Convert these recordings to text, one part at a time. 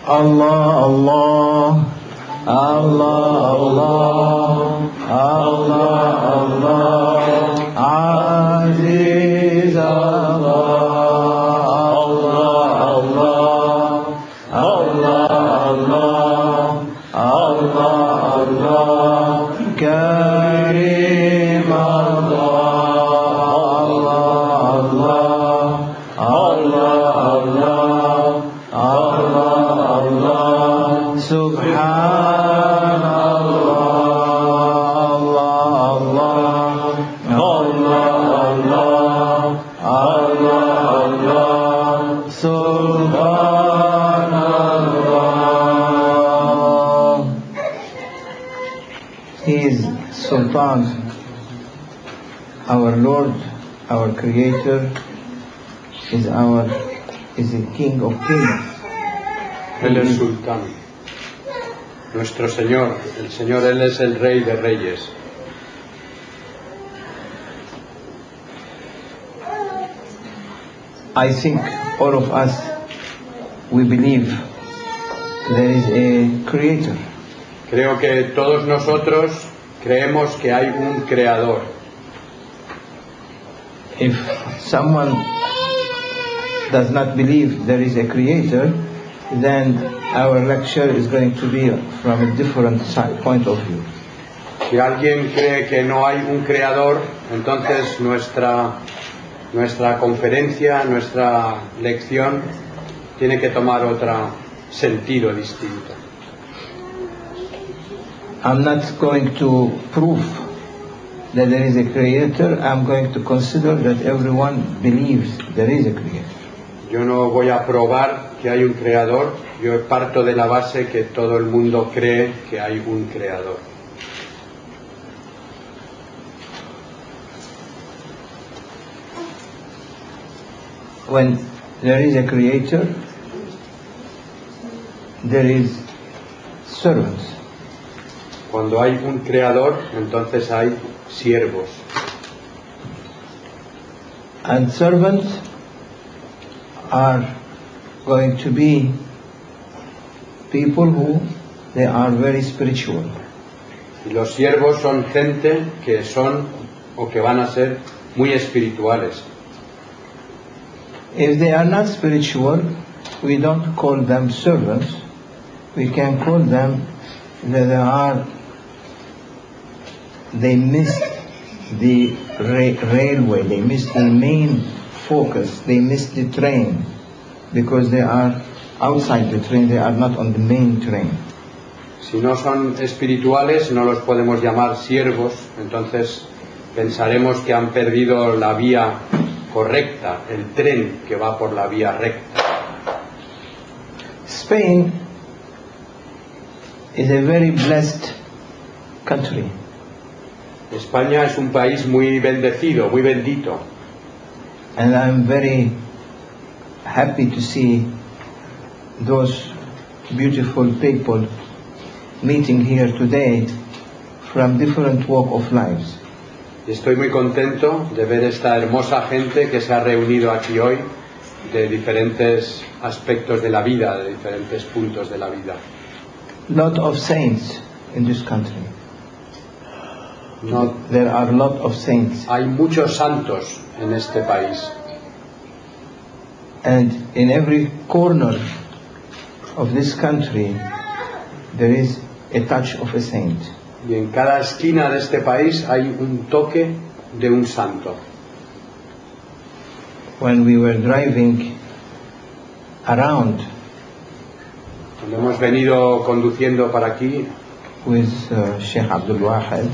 Allah, Allah, Allah, Allah, Allah, Allah, Aziz Allah, Allah, Allah, Allah, Allah, Allah, Karim Allah, Allah, Allah, Allah, Allah, Subhanallah, Allah, Allah, Subhanallah. He is Sultan, our Lord, our Creator, is the King of Kings. Él es sultán, nuestro Señor, el Señor, Él es el Rey de Reyes. I think all of us, we believe there is a Creator. Creo que todos nosotros creemos que hay un Creador. If someone does not believe there is a Creator, then our lecture is going to be from a different point of view. Si alguien cree que no hay un Creador, entonces nuestra conferencia, nuestra lección tiene que tomar otro sentido distinto. I'm not going to prove that there is a Creator. I'm going to consider that everyone believes there is a Creator. Yo no voy a probar que hay un Creador, yo parto de la base que todo el mundo cree que hay un Creador. When there is a Creator, there is servants. Cuando hay un Creador, entonces hay siervos. And servants are going to be people who they are very spiritual. Y los siervos son gente que son o que van a ser muy espirituales. If they are not spiritual, we don't call them servants. We can call them that they missed the railway, they missed the main focus, they missed the train, because they are outside the train, they are not on the main train. Si no son espirituales, no los podemos llamar siervos, entonces pensaremos que han perdido la vía correcta, el tren que va por la vía recta. Spain is a very blessed country. España es un país muy bendecido, muy bendito. And I'm very happy to see those beautiful people meeting here today from different walk of lives. Estoy muy contento de ver esta hermosa gente que se ha reunido aquí hoy de diferentes aspectos de la vida, de diferentes puntos de la vida. Lot of saints in this country. No, There are a lot of saints. hay muchos santos en este país. And in every corner of this country there is a touch of a saint. Y en cada esquina de este país hay un toque de un santo. When we were driving around Cuando hemos venido conduciendo para aquí with Sheikh Abdul Wahid,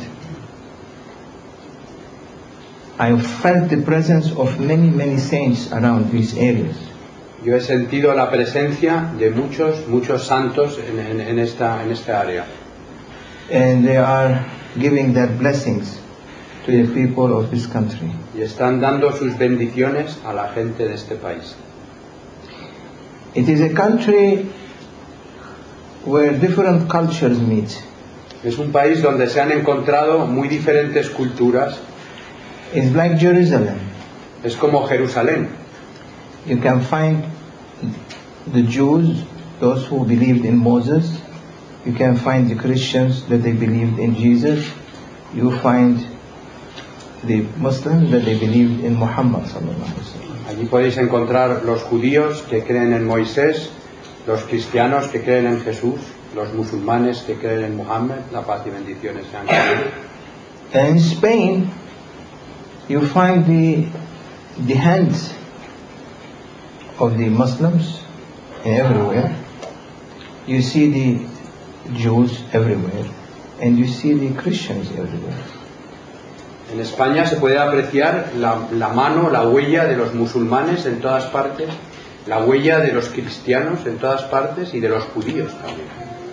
I felt the presence of many saints around these areas. yo he sentido la presencia de muchos santos en esta área. And they are giving their blessings to the people of this country. Y están dando sus bendiciones a la gente de este país. It is a country where different cultures meet. Es un país donde se han encontrado muy diferentes culturas. It's like Jerusalem. Es como Jerusalén. You can find the Jews those who believed in Moses. You can find the Christians that they believed in Jesus. You find the Muslims that they believed in Muhammad sallallahu alaihi wasallam. Allí podéis encontrar los judíos que creen en Moisés, los cristianos que creen en Jesús, los musulmanes que creen en Muhammad, la paz y bendiciones sean con él. And in Spain, you find the hands of the Muslims everywhere. You see the Jews everywhere, and you see the Christians everywhere. En España se puede apreciar la mano, la huella de los musulmanes en todas partes, la huella de los cristianos en todas partes y de los judíos también.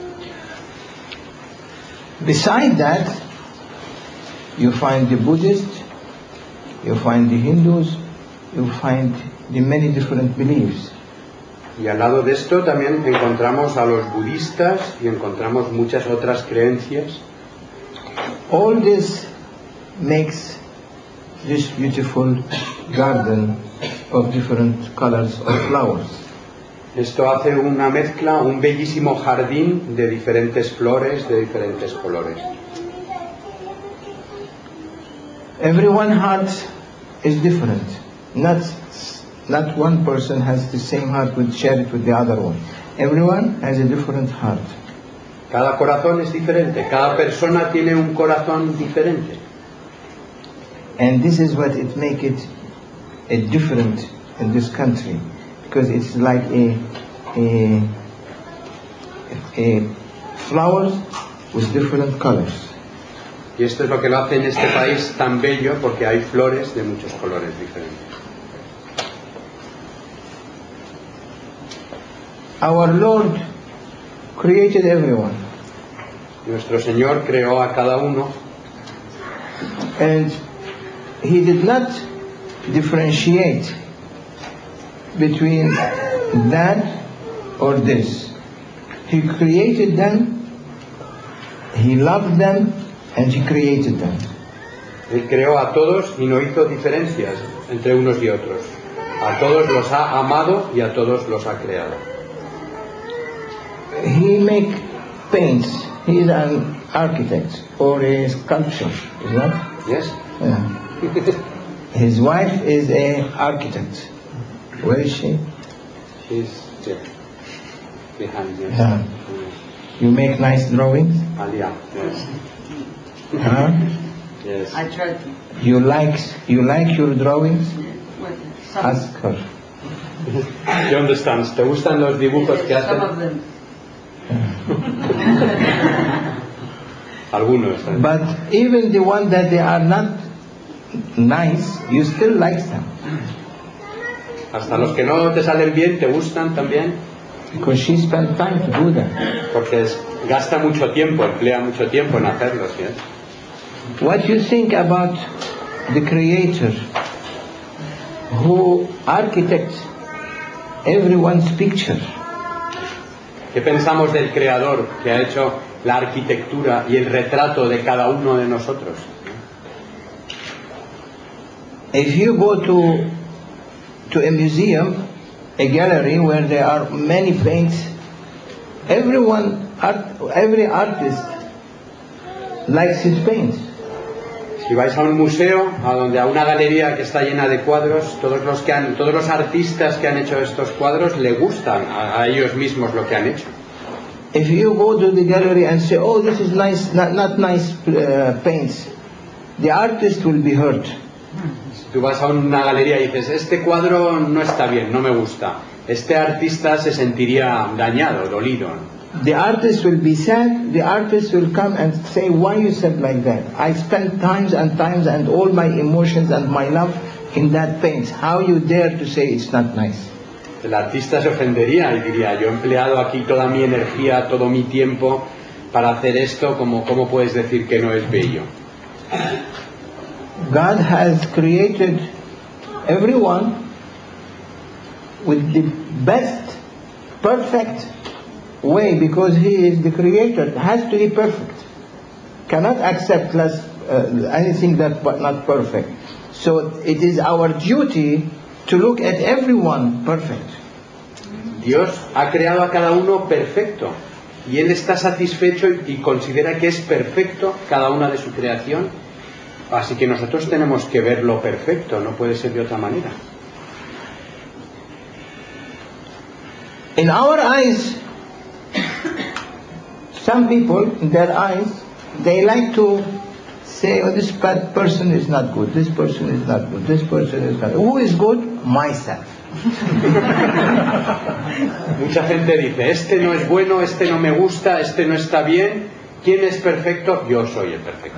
Besides that, you find the Buddhists, you find the Hindus, you find the many different beliefs. Y al lado de esto también encontramos a los budistas y encontramos muchas otras creencias. All this makes this beautiful garden of different colors of flowers. Esto hace una mezcla, un bellísimo jardín de diferentes flores, de diferentes colores. Everyone's heart is different. Not one person has the same heart with share it with the other one. Everyone has a different heart. Cada corazón es diferente, cada persona tiene un corazón diferente. And this is what it make it a different in this country, because it's like a flowers with different colors. Y esto es lo que lo hace en este país tan bello, porque hay flores de muchos colores diferentes. Our Lord created everyone, Nuestro Señor creó a cada uno and He did not differentiate between that or this. He created them, He loved them, and He created them. Él creó a todos y no hizo diferencias entre unos y otros. A todos los ha amado y a todos los ha creado. He make paints. He is an architect or a sculptor, is that? Yes? Yeah. His wife is an architect. Where is she? She's there. Behind, yes. Yeah. You make nice drawings? Alia, yes. Huh? Yes. I tried to. You like your drawings? With some, Ask her. She understands. ¿Te gustan los dibujos que some hace? of them. Algunos. But even the one that they are not nice, you still like them. Hasta los que no te salen bien, ¿te gustan también? Because she spent time to do that. Porque gasta mucho tiempo, emplea mucho tiempo en hacerlos, ¿sí? What you think about the Creator who architects everyone's picture? ¿Qué pensamos del Creador que ha hecho la arquitectura y el retrato de cada uno de nosotros? If you go to a museum, a gallery where there are many paints, every artist likes his paints. Si vais a un museo, a una galería que está llena de cuadros, todos los artistas que han hecho estos cuadros le gustan a ellos mismos lo que han hecho. If you go to the gallery and say, "Oh, this is nice, not nice paints," the artist will be hurt. Si tú vas a una galería y dices, este cuadro no está bien, no me gusta, este artista se sentiría dañado, dolido. The artist will be sad. The artist will come and say, "Why you said like that? I spent times and all my emotions and my love in that paint. How you dare to say it's not nice?" El artista se ofendería y diría, yo he empleado aquí toda mi energía, todo mi tiempo para hacer esto, ¿cómo puedes decir que no es bello? God has created everyone with the best, perfect way, because He is the Creator. It has to be perfect. Cannot accept anything that but not perfect. So it is our duty to look at everyone perfect. Dios ha creado a cada uno perfecto y Él está satisfecho y considera que es perfecto cada una de su creación. Así que nosotros tenemos que verlo perfecto, no puede ser de otra manera. In our eyes, some people, in their eyes, they like to say, oh, this person is not good, this person is not good, this person is not good. Who is good? Myself. Mucha gente dice, este no es bueno, este no me gusta, este no está bien. ¿Quién es perfecto? Yo soy el perfecto.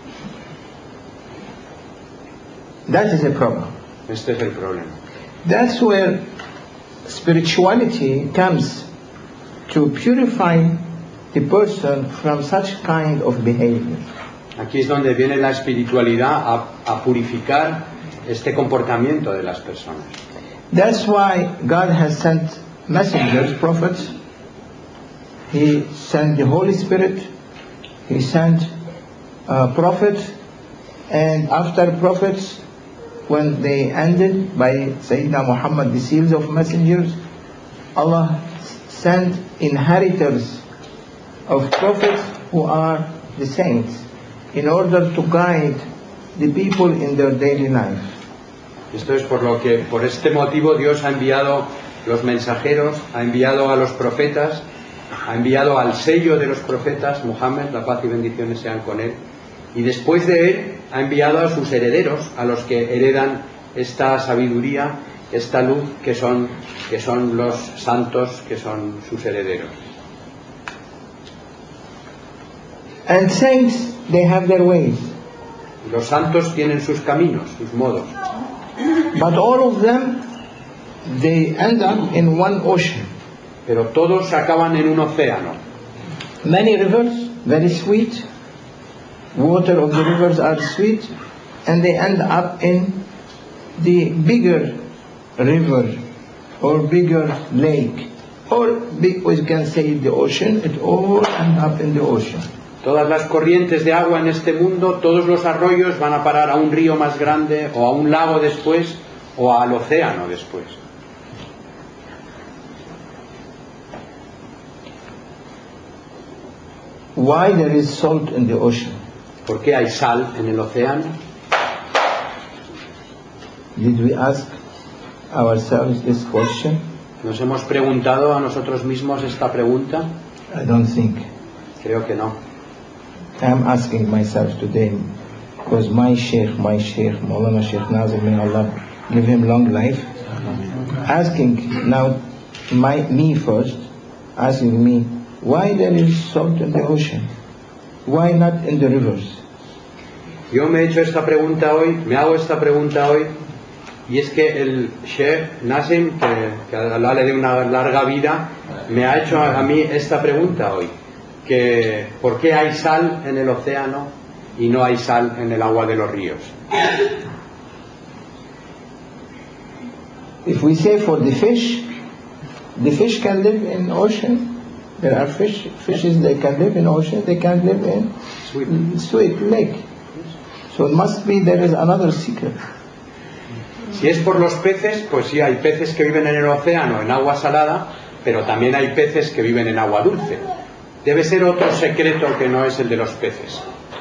That is a problem. Este es el problema. That's where spirituality comes to purify the person from such kind of behavior. Aquí es donde viene la espiritualidad a purificar este comportamiento de las personas. That's why God has sent messengers, prophets. He sent the Holy Spirit. He sent prophets. And after prophets, when they ended by Sayyidina Muhammad, the seals of messengers, Allah sent inheritors of prophets who are the saints in order to guide the people in their daily life. Esto es por este motivo Dios ha enviado los mensajeros, ha enviado a los profetas, ha enviado al sello de los profetas, Muhammad, la paz y bendiciones sean con él, y después de él ha enviado a sus herederos, a los que heredan esta sabiduría, esta luz que son los santos, que son sus herederos. And saints, they have their ways. Los santos tienen sus caminos, sus modos. But all of them, they end up in one ocean. Pero todos acaban en un océano. Many rivers, very sweet. Water of the rivers are sweet. And they end up in the bigger river or bigger lake. Or we can say the ocean, it all end up in the ocean. Todas las corrientes de agua en este mundo, todos los arroyos van a parar a un río más grande o a un lago después o al océano después. Why there is salt in the ocean? ¿Por qué hay sal en el océano? Did we ask ourselves this question? ¿Nos hemos preguntado a nosotros mismos esta pregunta? I don't think. Creo que no. I'm asking myself today, because my Sheikh, Maulana Sheikh Nazim, may Allah give him long life, asking now me first, asking me, why there is salt in the ocean? Why not in the rivers? Yo me hago esta pregunta hoy, y es que el Sheikh Nazim, que Allah le dé una larga vida, me ha hecho a mí esta pregunta hoy. Que ¿por qué hay sal en el océano y no hay sal en el agua de los ríos? If we say for the fish can live in ocean. There are fishes they can live in ocean, they can live in sweet lake. So it must be there is another secret. Si es por los peces, pues sí, hay peces que viven en el océano, en agua salada, pero también hay peces que viven en agua dulce. Debe ser otro secreto que no es el de los peces.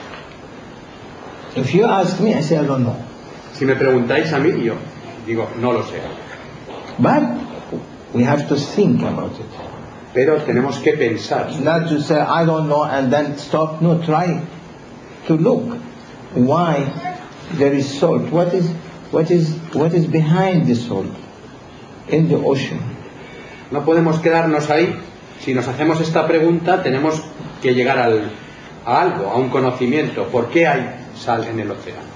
If you ask me, I say I don't know. Si me preguntáis a mí, yo digo, no lo sé. But we have to think about it. Pero tenemos que pensar. Not to say I don't know and then stop. No, try to look why there is salt. What is behind the salt in the ocean? No podemos quedarnos ahí. Si nos hacemos esta pregunta, tenemos que llegar a algo, a un conocimiento. ¿Por qué hay sal en el océano?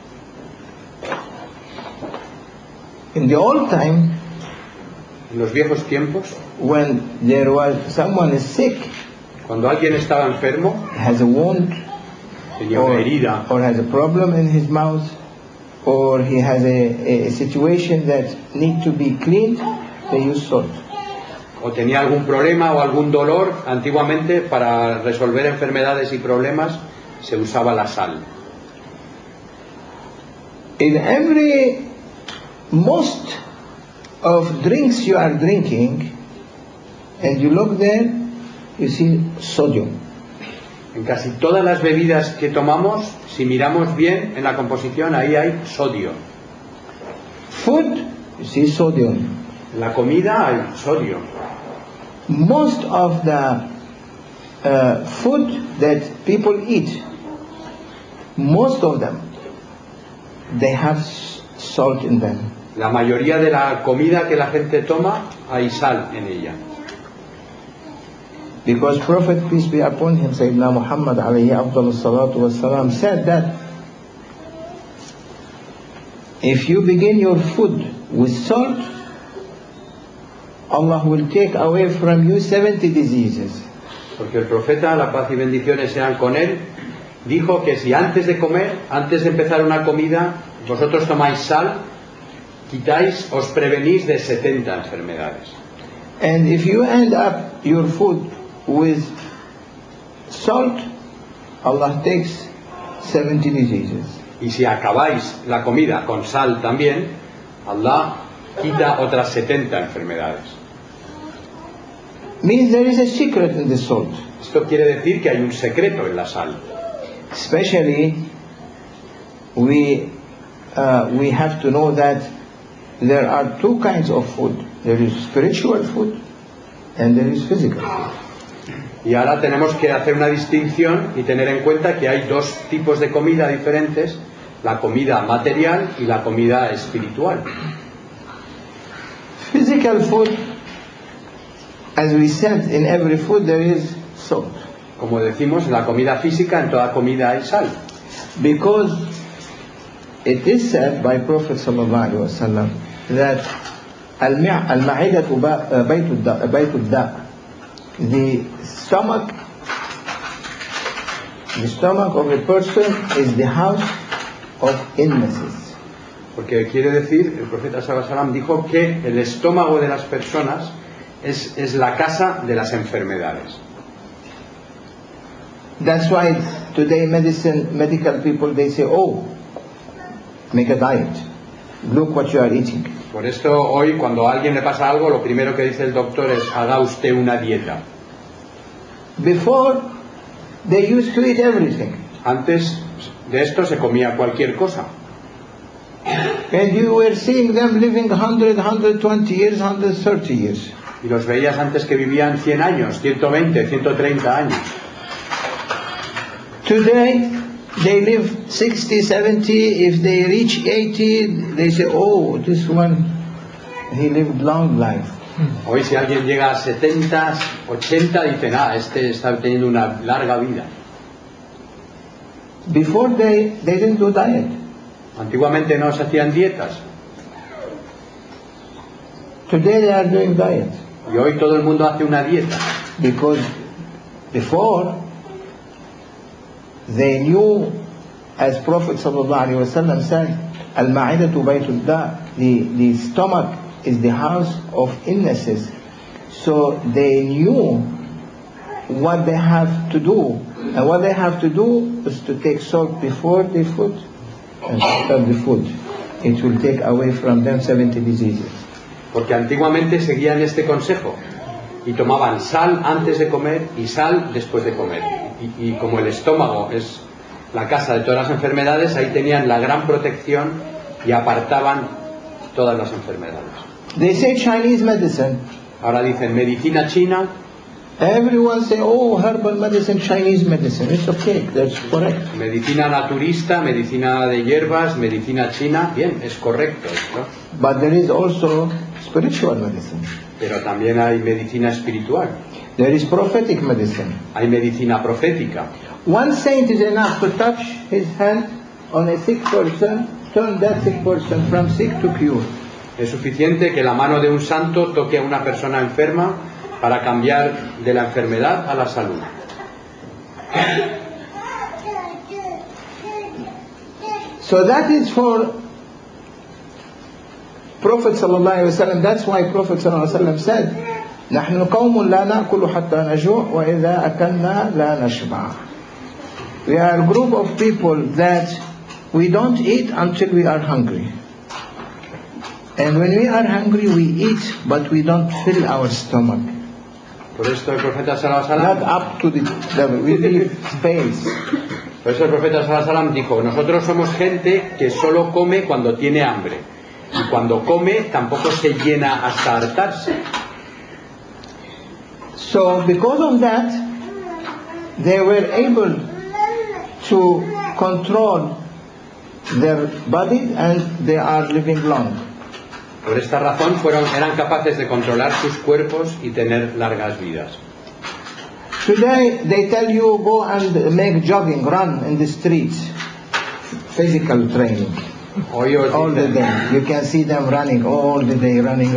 In the old time, en los viejos tiempos, when there was someone is sick, cuando alguien estaba enfermo, has a wound, tenía una herida, or has a problem in his mouth, or he has a situation that need to be cleaned, they use salt. O tenía algún problema o algún dolor, antiguamente para resolver enfermedades y problemas se usaba la sal. In most of drinks you are drinking, and you look there, you see sodium. En casi todas las bebidas que tomamos, si miramos bien en la composición, ahí hay sodio. Food, you see sodium. En la comida hay sodio. Most of the food that people eat, most of them, they have salt in them. La mayoría de la comida que la gente toma, hay sal en ella. Because Prophet, peace be upon him, Sayyidina Muhammad alayhi afdal salatu wassalam, said that if you begin your food with salt, Allah will take away from you 70 diseases. Porque el profeta, la paz y bendiciones sean con él, dijo que si antes de comer, antes de empezar una comida, vosotros tomáis sal, quitáis, os prevenís de 70 enfermedades. And if you end up your food with salt, Allah takes 70 diseases. Y si acabáis la comida con sal también, Allah quita otras 70 enfermedades. Means there is a secret in the salt. Esto quiere decir que hay un secreto en la sal. Especially, we have to know that there are two kinds of food. There is spiritual food and there is physical food. Y ahora tenemos que hacer una distinción y tener en cuenta que hay dos tipos de comida diferentes, la comida material y la comida espiritual. Physical food, as we said, in every food there is salt. Como decimos, en la comida física, en toda comida hay sal. Because it is said by Prophet sallallahu alaihi wasallam that al-ma'idatu baytud da', the stomach of a person is the house of illnesses. Porque quiere decir, el profeta sallallahu alaihi wasallam dijo que el estómago de las personas es la casa de las enfermedades. That's why today medical people, they say, oh, make a diet. Look what you are eating. Por esto hoy cuando a alguien le pasa algo, lo primero que dice el doctor es haga usted una dieta. Before, they used to eat everything. Antes de esto se comía cualquier cosa. And you were seeing them living 100, 120 years, 130 years. Y los veías antes que vivían 100 años, 120, 130 años. Today, they live 60, 70. If they reach 80, they say, oh, this one, he lived long life. Hoy si alguien llega a 70, 80, dicen, este está teniendo una larga vida. Before they didn't do diet. Antiguamente no se hacían dietas. Today they are doing diet. Y hoy todo el mundo hace una dieta. Because before, they knew, as Prophet ﷺ said, Al-Ma'idatu Baytul Da', the stomach is the house of illnesses. So they knew what they have to do. And what they have to do is to take salt before the food and after the food. It will take away from them 70 diseases. Porque antiguamente seguían este consejo y tomaban sal antes de comer y sal después de comer. Y como el estómago es la casa de todas las enfermedades, ahí tenían la gran protección y apartaban todas las enfermedades. They say Chinese medicine. Ahora dicen medicina china. Everyone say, oh, herbal medicine, Chinese medicine. It's okay, that's correct. Medicina naturista, medicina de hierbas, medicina china. Bien, es correcto esto. But there is also spiritual medicine. Pero también hay medicina espiritual. There is prophetic medicine. Hay medicina profética. One saint is enough to touch his hand on a sick person, turn that sick person from sick to cure. Es suficiente que la mano de un santo toque a una persona enferma para cambiar de la enfermedad a la salud. So that is for Prophet sallallahu alaihi wasallam. That's why Prophet sallallahu alaihi wasallam said, "نحن قوم لا نأكل حتى نجوع وإذا أكلنا لا نشبع." We are a group of people that we don't eat until we are hungry. And when we are hungry, we eat, but we don't fill our stomach. Por esto el profeta Sallallahu Alaihi not Wasallam, up to the level. We leave space. por eso el profeta Sallallahu Alaihi Wasallam dijo, nosotros somos gente que solo come cuando tiene hambre. Y cuando come tampoco se llena hasta hartarse. So because of that, they were able to control their body and they are living long. Por esta razón eran capaces de controlar sus cuerpos y tener largas vidas. Today they tell you go and make jogging, run in the streets, physical training. Hoy os All the dicen, day. You can see them running all the day, running,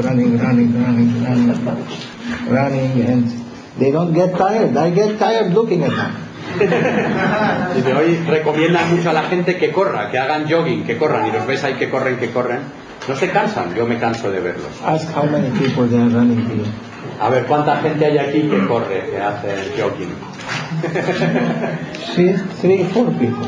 and they don't get tired. I get tired looking at them. desde hoy recomiendan mucho a la gente que corra, que hagan jogging, que corran, y los ves ahí que corren. No se cansan, yo me canso de verlos. Ask how many people they are running here. A ver, ¿cuánta gente hay aquí que corre, que hace jogging? 3, 4 people.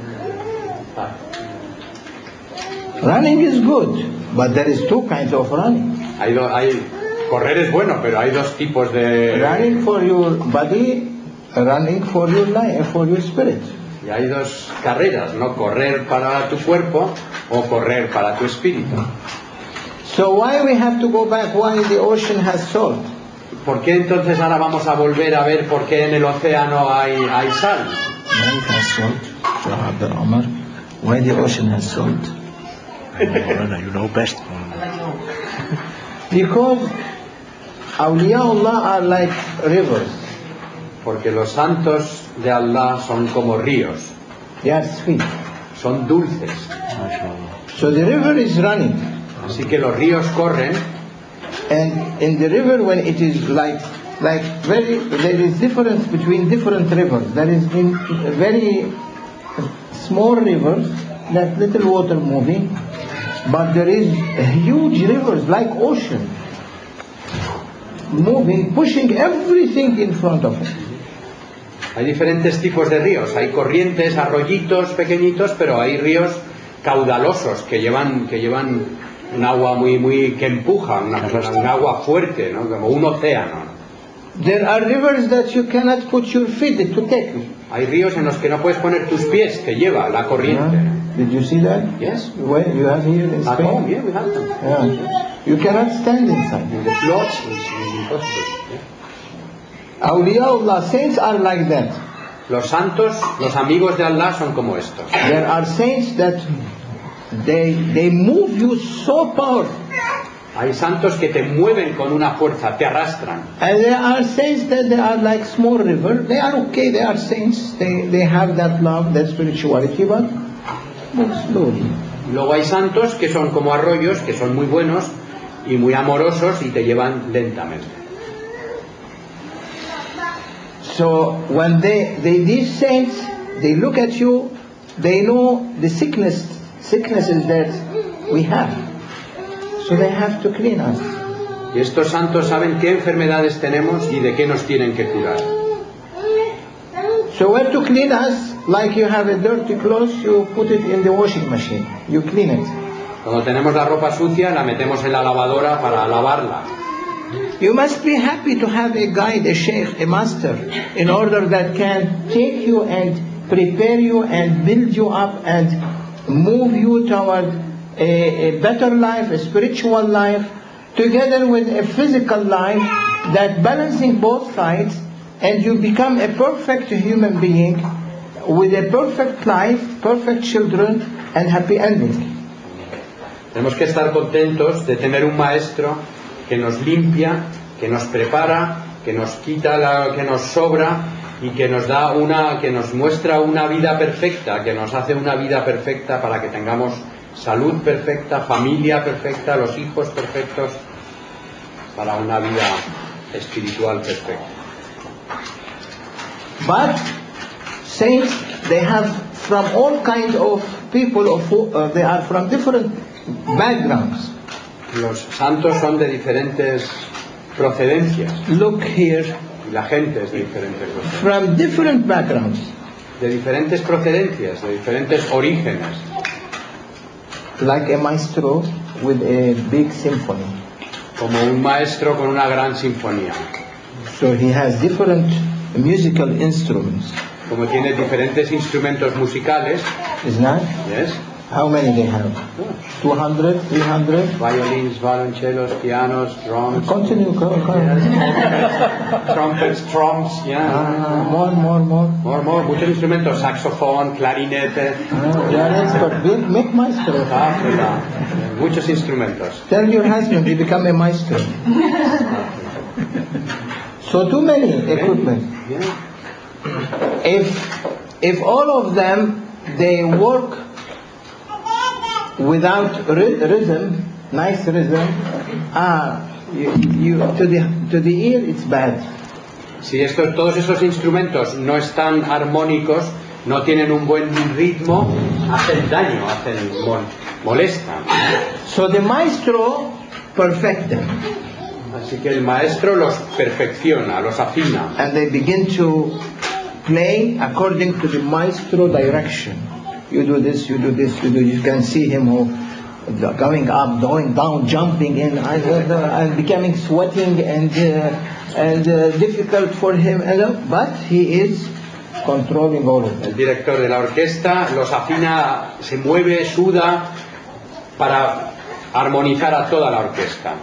Running is good, but there is 2 kinds of running. Correr es bueno, pero hay dos tipos de... Running for your body, running for your life, for your spirit. Y hay dos carreras, ¿no? Correr para tu cuerpo o correr para tu espíritu. So why we have to go back? Why the ocean has salt? ¿Por qué entonces ahora vamos a volver a ver por qué en el océano hay sal? Why it has salt? So Abdul Omar, why the ocean has salt? You know best. Because awliyaullah are like rivers. Porque los santos de Allah son como ríos, They are sweet. son dulces. So the river is running. Así que los ríos corren, And in the river, when it is there is difference between different rivers. There is in very small rivers, that little water moving, but there is huge rivers like ocean, moving, pushing everything in front of it. hay diferentes tipos de ríos, hay corrientes, arroyitos pequeñitos, pero hay ríos caudalosos que llevan un agua que empuja, un agua fuerte, ¿no? Como un océano. There are rivers that you cannot put your feet to take. Hay ríos en los que no puedes poner tus pies, que lleva la corriente. Did you see that? Yes. Where you have here in At Spain? home, yeah, we have them. Yeah. You cannot stand inside. In the floods, it's impossible. Yeah. Awliyaullah, saints are like that. Los santos, los amigos de Allah son como estos. There are saints that they move you so powerful. Hay santos que te mueven con una fuerza, te arrastran. And there are saints that they are like small river. They are okay, they are saints. They have that love, that spirituality, but move slowly. Y luego hay santos que son como arroyos, que son muy buenos y muy amorosos y te llevan lentamente. So when these saints, they look at you, they know the sicknesses that we have. So they have to clean us. Y estos santos saben qué enfermedades tenemos y de qué nos tienen que curar. So when to clean us, like you have a dirty clothes, you put it in the washing machine. You clean it. Cuando tenemos la ropa sucia, la metemos en la lavadora para lavarla. You must be happy to have a guide, a sheikh, a master, in order that can take you and prepare you and build you up and move you toward a better life, a spiritual life, together with a physical life, that balancing both sides, and you become a perfect human being with a perfect life, perfect children, and happy ending. Tenemos que estar contentos de tener un maestro que nos limpia, que nos prepara, que nos quita lo que nos sobra y que nos muestra una vida perfecta, que nos hace una vida perfecta para que tengamos salud perfecta, familia perfecta, los hijos perfectos, para una vida espiritual perfecta. But saints, they have from all kinds of people, they are from different backgrounds. Los santos son de diferentes procedencias. Look here, Y la gente es de diferentes procedencias. from different backgrounds. De diferentes procedencias, de diferentes orígenes. Like a maestro with a big symphony. Como un maestro con una gran sinfonía. So he has different musical instruments. Como tiene diferentes instrumentos musicales, Isn't that? ¿ves? How many they have? 200, 300? Violins, violoncellos, pianos, drums, Continue, go. trumpets, drums, yeah. More. More, muchos instrumentos, saxofón, clarinete, You are expert. Make maestro. flauta, muchos instrumentos. Tell your husband you become a maestro. So too many equipment. Yeah. If all of them they work without rhythm, nice rhythm, to the ear it's bad. Si todos esos instrumentos no están armónicos, no tienen un buen ritmo, hacen daño, molestan. So the maestro perfect them, Así que el maestro los perfecciona, los afina. and they begin to play according to the maestro direction. You do this, you do this, you do. You can see him going up, going down, jumping in, and becoming sweating and difficult for him. But he is controlling all of El them. director de la orquesta los afina, se mueve, suda para armonizar a toda la orquesta.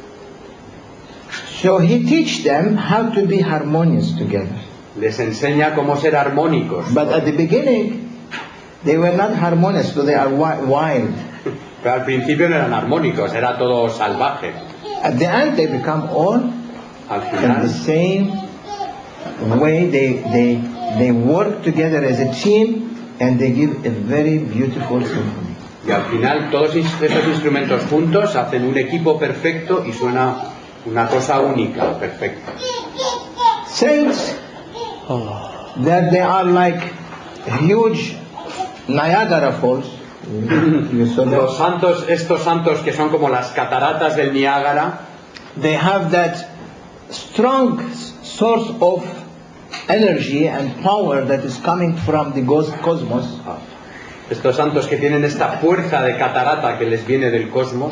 So he teach them how to be harmonious together. Les enseña cómo ser armónicos. But at the beginning, they were not harmonious, so they are wild. Pero al principio no eran armónicos, era todo salvaje. At the end, they become all Al in the final, same way. They work together as a team, and they give a very beautiful symphony. y al final todos esos instrumentos juntos hacen un equipo perfecto y suena una cosa única, perfecta. Saints, that they are like huge Niagara Falls. You saw that? Estos santos que son como las cataratas del Niágara, They have that strong source of energy and power that is coming from the cosmos. estos santos que tienen esta fuerza de catarata que les viene del cosmos,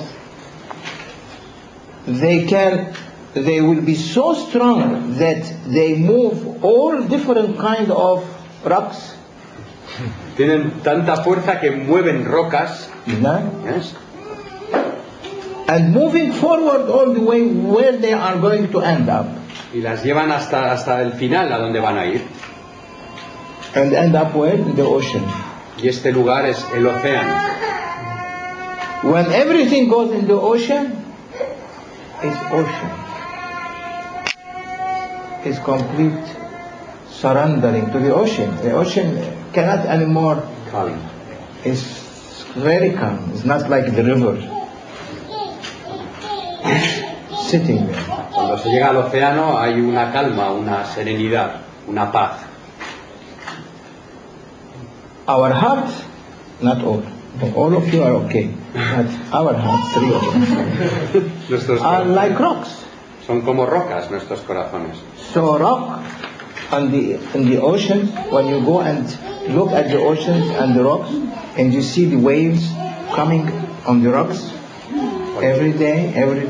They will be so strong that they move all different kind of rocks. tienen tanta fuerza que mueven rocas, You know? ¿ves? And moving forward all the way where they are going to end up. y las llevan hasta el final, a donde van a ir. And end up where? In the ocean. Y este lugar es el océano. When everything goes in the ocean, it's ocean. It's complete surrendering to the ocean. The ocean cannot anymore. Calm. It's very calm. It's not like the river. It's sitting there. Cuando se llega al océano hay una calma, una serenidad, una paz. Our heart, not all. All of you are okay. But our hearts, three of us, Nuestros are corazones like rocks. son como rocas, nuestros corazones. So rock in the ocean, when you go and look at the oceans and the rocks, and you see the waves coming on the rocks, every day,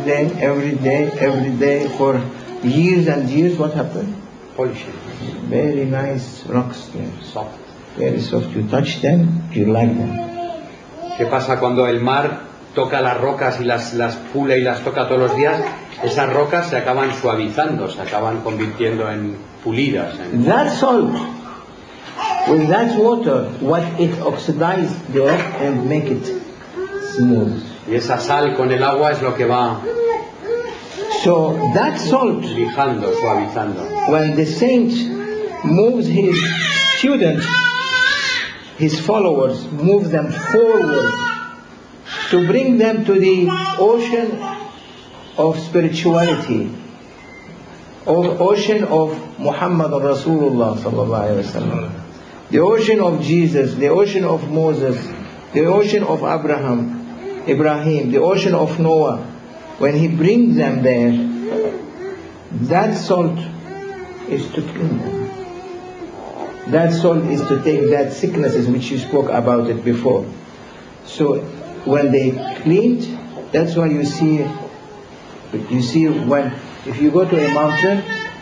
for years and years, what happened? Polishing, Very nice rocks there. soft. Very soft. You touch them, you like them. ¿Qué pasa cuando el mar toca las rocas y las pule y las toca todos los días? Esas rocas se acaban suavizando, se acaban convirtiendo en pulidas. That salt, with that water, what it oxidizes the rock and make it smooth. Y esa sal con el agua es lo que va So that salt, lijando, suavizando. when the saint moves his students, his followers, move them forward to bring them to the ocean of spirituality, or ocean of Muhammad Rasulullah sallallahu alaihi wasallam, the ocean of Jesus, the ocean of Moses, the ocean of Ibrahim, the ocean of Noah. When he brings them there, that salt is to clean them. That salt is to take that sicknesses which you spoke about it before. So when they cleaned, that's why you see when if you go to a mountain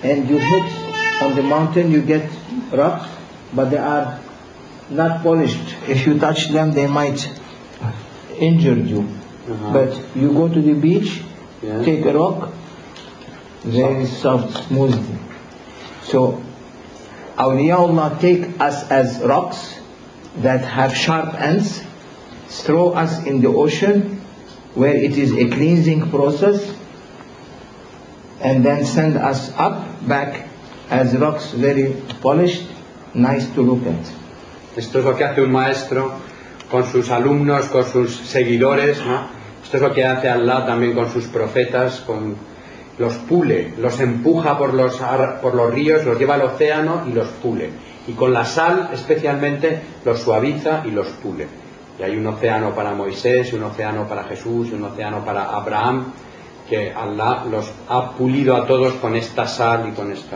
and you hit on the mountain, you get rocks, but they are not polished. If you touch them, they might injure you. But you go to the beach, Yeah. take a rock, very soft, smooth. So, Awliyaullah take us as rocks that have sharp ends, throw us in the ocean where it is a cleansing process, and then send us up back as rocks, very polished, nice to look at. Esto es lo que hace un maestro con sus alumnos, con sus seguidores, ¿no? Esto es lo que hace Allah también con sus profetas, los pule, los empuja por los ríos, los lleva al océano y los pule. Y con la sal especialmente los suaviza y los pule. Y hay un océano para Moisés, un océano para Jesús, un océano para Abraham, que Allah los ha pulido a todos con esta sal y con esta...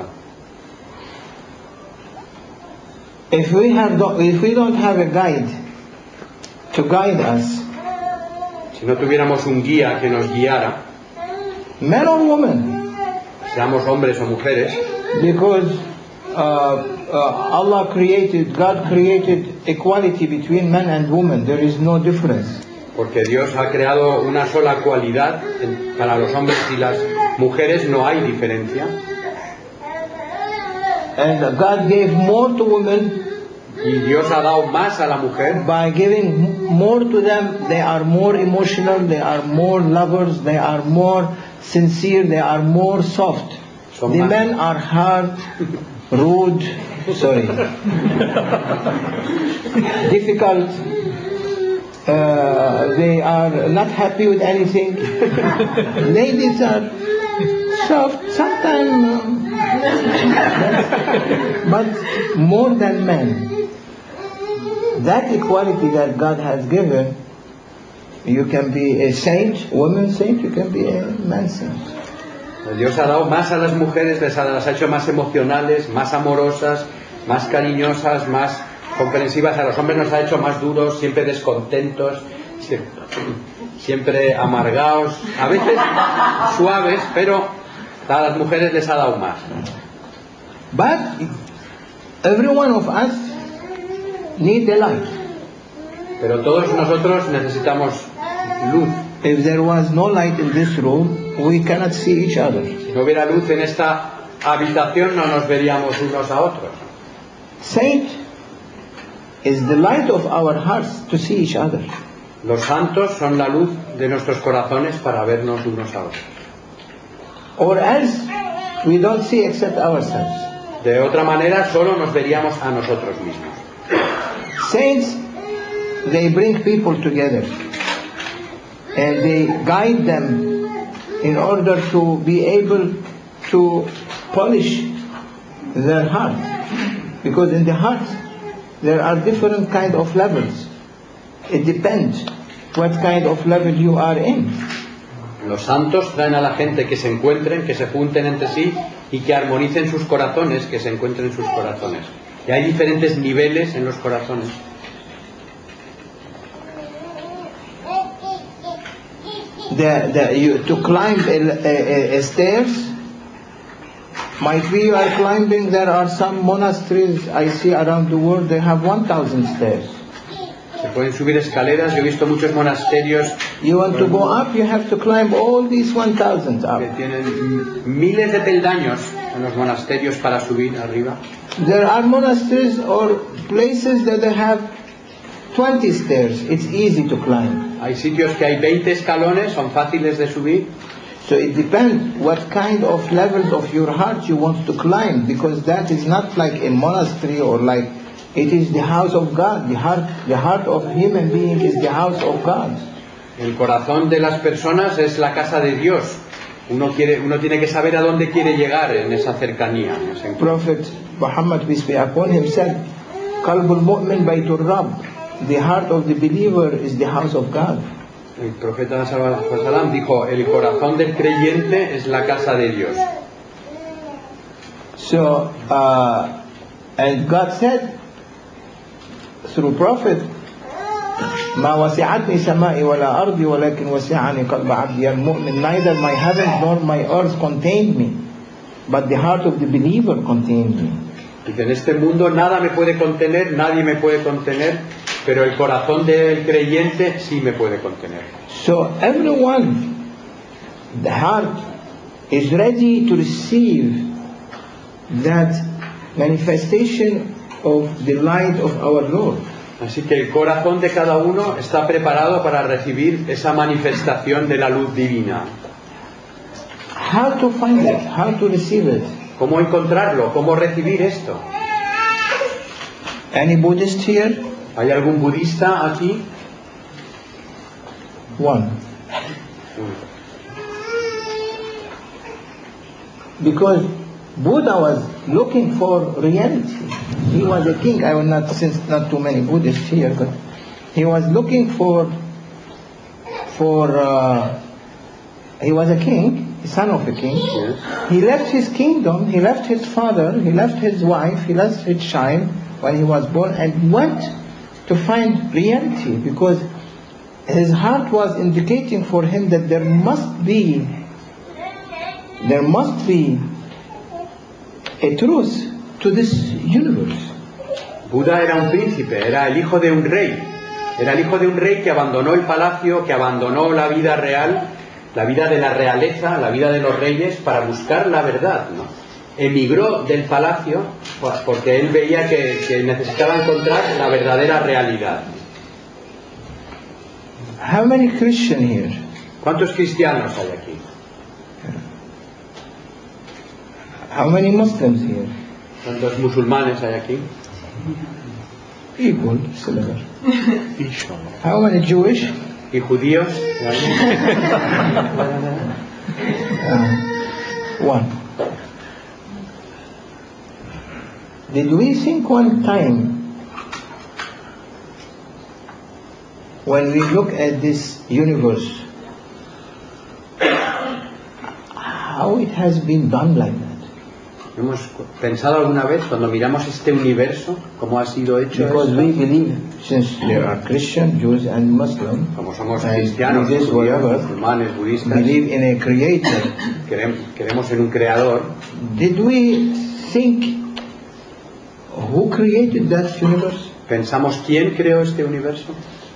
If we don't have a guide to guide us, Si no tuviéramos un guía que nos guiara, men or women, seamos hombres o mujeres, because God created equality between men and women. There is no difference. porque Dios ha creado una sola cualidad para los hombres y las mujeres, no hay diferencia. And God gave more to women Y Dios ha dado más a la mujer. by giving more to them. They are more emotional, they are more lovers, they are more sincere, they are more soft. Son The más- men are hard, rude, difficult. They are not happy with anything. Ladies are soft, sometimes, but more than men. That equality that God has given, you can be a saint, woman saint, you can be a man saint. Dios ha dado más a las mujeres, las ha hecho más emocionales, más amorosas, más cariñosas, más comprensivas. A los hombres nos ha hecho más duros, siempre descontentos, siempre amargados, a veces suaves, pero a las mujeres les ha dado más. But every one of us need the light. Pero todos nosotros necesitamos luz. If there was no light in this room, we cannot see each other. Si no hubiera luz en esta habitación, no nos veríamos unos a otros. Saint is the light of our hearts to see each other. Los santos son la luz de nuestros corazones para vernos unos a otros. Or else we don't see except ourselves. De otra manera, solo nos veríamos a nosotros mismos. Saints, they bring people together and they guide them in order to be able to polish their heart. Because in the heart there are different kind of levels. It depends what kind of level you are in. Los santos traen a la gente que se encuentren, que se junten entre sí y que armonicen sus corazones, que se encuentren sus corazones. Y hay diferentes niveles en los corazones. To climb a stairs, might be you are climbing, there are some monasteries I see around the world, they have 1,000 stairs. Se pueden subir escaleras, yo he visto muchos monasterios You want to go up, you have to climb all these 1,000 up. que tienen miles de peldaños en los monasterios para subir arriba. There are monasteries or places that they have 20 stairs. It's easy to climb. Hay sitios que hay 20 escalones, son fáciles de subir. So it depends what kind of levels of your heart you want to climb, because that is not like a monastery or like, it is the house of God. The heart of human being is the house of God. El corazón de las personas es la casa de Dios. Uno tiene que saber a dónde quiere llegar en esa cercanía. En ese encuentro. Prophet Muhammad, peace be upon him, said, Qalbul mu'min baytur Rabb. The heart of the believer is the house of God. El profeta sallallahu alaihi wasallam dijo, el corazón del creyente es la casa de Dios. So, and God said through Prophet, ما وسعتني سمائي ولا أرضي ولكن وسعني قلب عبدي المؤمن. Neither my heavens nor my earth contained me, but the heart of the believer contains me. Dice, en este mundo nada me puede contener, nadie me puede contener, pero el corazón del creyente sí me puede contener. So everyone, the heart is ready to receive that manifestation of the light of our Lord. Así que el corazón de cada uno está preparado para recibir esa manifestación de la luz divina. How to find it? How to receive it? ¿Cómo encontrarlo? ¿Cómo recibir esto? Any Buddhist here? ¿Hay algún budista aquí? One. Because Buddha was looking for reality. He was a king. I will not, since not too many Buddhists here, but he was looking he was a king, the son of a king. Yes. He left his kingdom, he left his father, he left his wife, he left his child when he was born and went to find reality because his heart was indicating for him that there must be a truth to this universe. Buda era un príncipe, era el hijo de un rey. Era el hijo de un rey que abandonó el palacio, que abandonó la vida real, la vida de la realeza, la vida de los reyes, para buscar la verdad, ¿no? Emigró del palacio porque él veía que necesitaba encontrar la verdadera realidad. How many Christians here? ¿Cuántos cristianos hay aquí? How many Muslims here? ¿Cuántos musulmanes hay aquí? Equal, similar. Inshallah. How many Jewish? ¿Y judíos? One. Did we think one time when we look at this universe how it has been done like that? ¿Hemos pensado alguna vez cuando miramos este universo cómo ha sido hecho Because esto? we believe, since there are Christian, Jews and Muslims, Como somos and cristianos, Buddhists, judíos, whatever, musulmanes, budistas, believe in a creator, creemos en un creador. did we think who created that universe? ¿Pensamos quién creó este universo?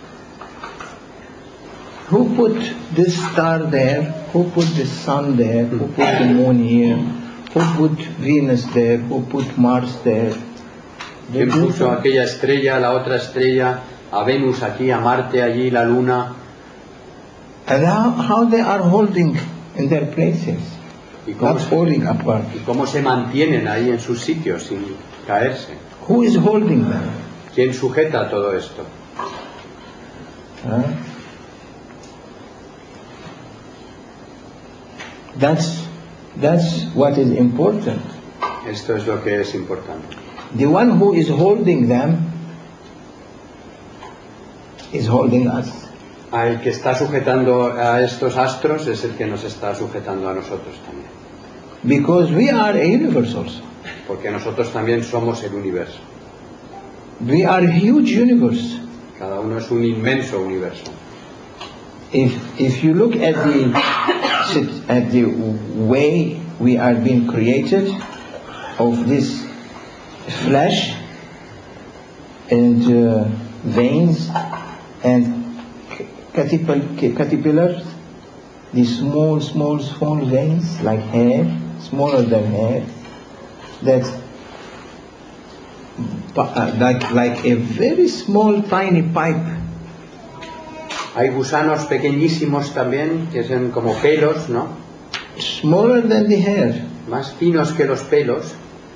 Who put this star there? Who put the sun there? Who put the moon here? Who put Venus there? Who put Mars there? ¿Quién puso aquella estrella, la otra estrella, a Venus aquí, a Marte allí, la Luna? And how they are holding in their places, ¿Y cómo, not falling apart. y cómo se mantienen ahí en sus sitios sin caerse? Who is holding them? ¿Quién sujeta todo esto? Huh? That's what is important. Esto es lo que es importante. The one who is holding them is holding us. El que está sujetando a estos astros es el que nos está sujetando a nosotros también. Because we are a universe also. Porque nosotros también somos el universo. We are a huge universe. Cada uno es un inmenso universo. If you look at the way we are being created of this flesh and veins and caterpillars, the small veins like hair, smaller than hair, that like a very small tiny pipe. Hay gusanos pequeñísimos también, que son como pelos, ¿no? Smaller than the hair. Más finos que los pelos.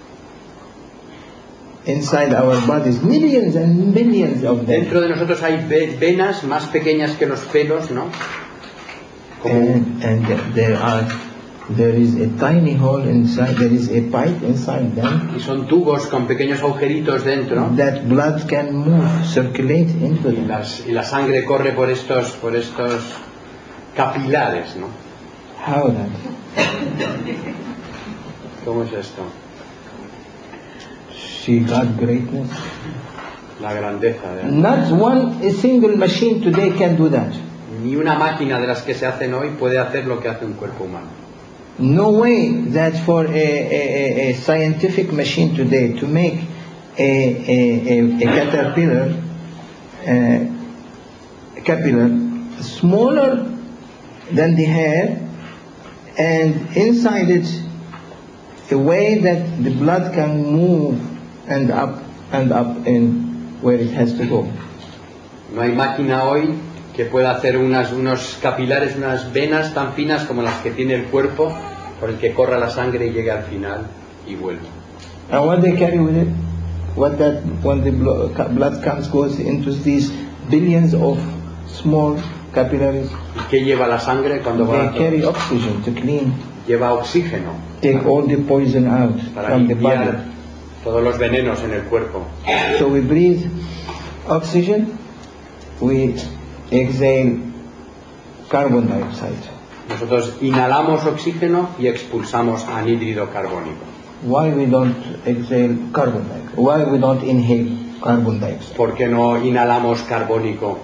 Inside our bodies, millions and millions of them. Dentro de nosotros hay venas más pequeñas que los pelos, ¿no? And there is a tiny hole inside, there is a pipe inside them. Y son tubos con pequeños agujeritos dentro. That blood can move, circulate into them. Y la sangre corre por estos capilares, ¿no? How that? ¿Cómo es esto? See God's greatness. La grandeza de Not one single machine today can do that. Ni una máquina de las que se hacen hoy puede hacer lo que hace un cuerpo humano. No way that for a scientific machine today to make a caterpillar smaller than the hair, and inside it a way that the blood can move and up in where it has to go. No hay máquina hoy que pueda hacer unos capilares, unas venas tan finas como las que tiene el cuerpo, por el que corra la sangre y llegue al final y vuelva. And what they carry with it, when the blood goes into these billions of small capillaries, ¿Y qué lleva la sangre cuando va? they carry oxygen to clean, Lleva oxígeno take all the poison out para from the body. limpiar todos los venenos en el cuerpo. So we breathe oxygen, we exhale carbon dioxide. Nosotros inhalamos oxígeno y expulsamos anhídrido carbónico. Why we don't exhale carbon dioxide? Why we don't inhale carbon dioxide? ¿Por qué no inhalamos carbónico?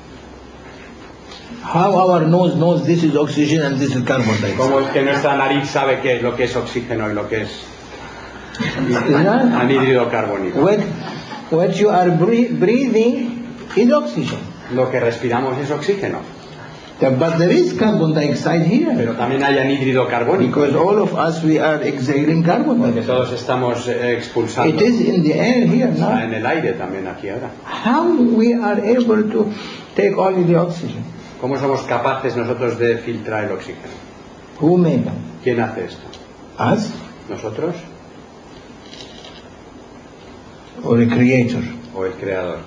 How our nose knows this is oxygen and this is carbon dioxide? ¿Cómo es que nuestra nariz sabe qué es lo que es oxígeno y lo que es anhídrido carbónico? What you are breathing is oxygen. Lo que respiramos es oxígeno, But there is carbon dioxide here. pero también hay anhídrido carbónico, Because all of us, we are exhaling carbon porque dioxide. todos estamos expulsando. It is in the air here Está now. en el aire también aquí ahora. How we are able to take only the oxygen? ¿Cómo somos capaces nosotros de filtrar el oxígeno? Who made them? ¿Quién hace esto? Us ¿Nosotros or a creator? o el creador?